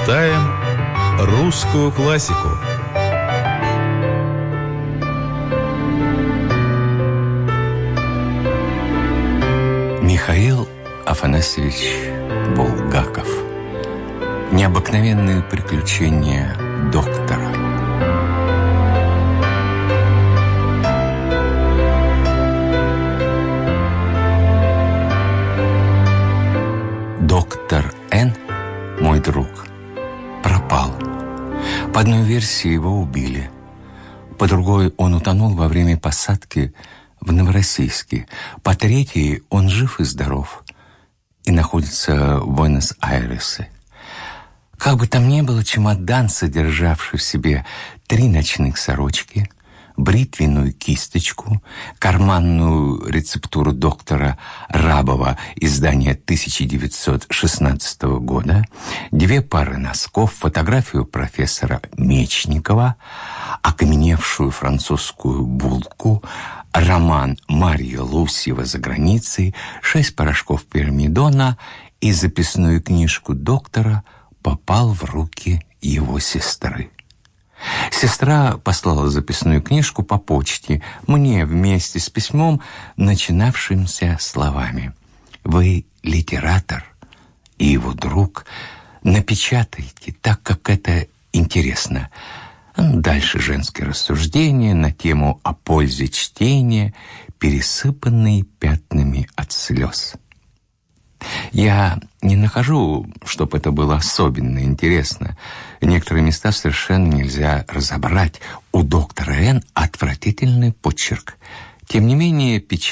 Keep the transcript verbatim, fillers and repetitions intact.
Читаем русскую классику. Михаил Афанасьевич Булгаков. Необыкновенные приключения доктора. Доктор Н, мой друг, пропал. По одной версии его убили. По другой он утонул во время посадки в Новороссийске. По третьей он жив и здоров и находится в Буэнос-Айресе. Как бы там ни было, чемодан, содержавший в себе три ночных сорочки, бритвенную кисточку, карманную рецептуру доктора Рабова издания тысяча девятьсот шестнадцатого года, две пары носков, фотографию профессора Мечникова, окаменевшую французскую булку, роман Марья Лусьева «За границей», шесть порошков пирамидона и записную книжку доктора попал в руки его сестры. Сестра послала записную книжку по почте мне вместе с письмом, начинавшимся словами: «Вы литератор и его друг, напечатайте так, как это интересно». Дальше женские рассуждения на тему о пользе чтения, пересыпанные пятнами от слез. Я не нахожу, чтобы это было особенно интересно. Некоторые места совершенно нельзя разобрать. У доктора Н отвратительный почерк. Тем не менее, печать